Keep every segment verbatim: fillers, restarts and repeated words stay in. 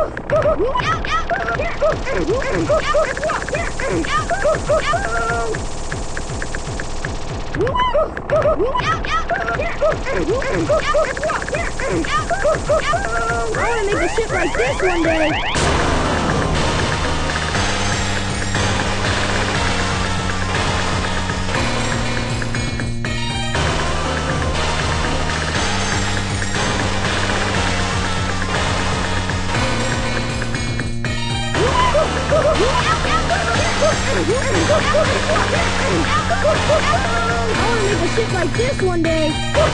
wanna make a ship like this one day. I wanna make a ship like this one day.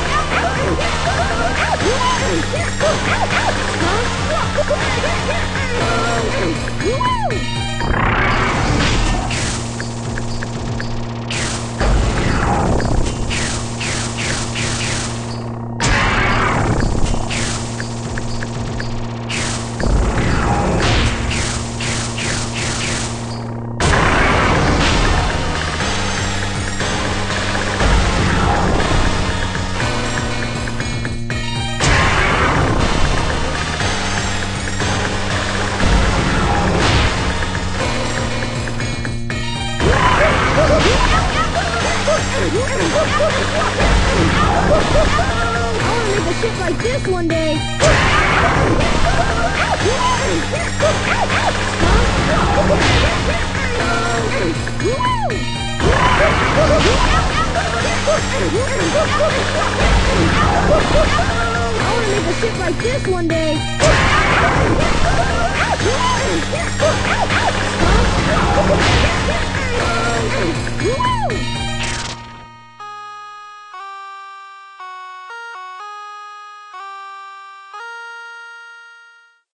I wanna make a ship like this one day. I wanna make a ship like this one day. Huh?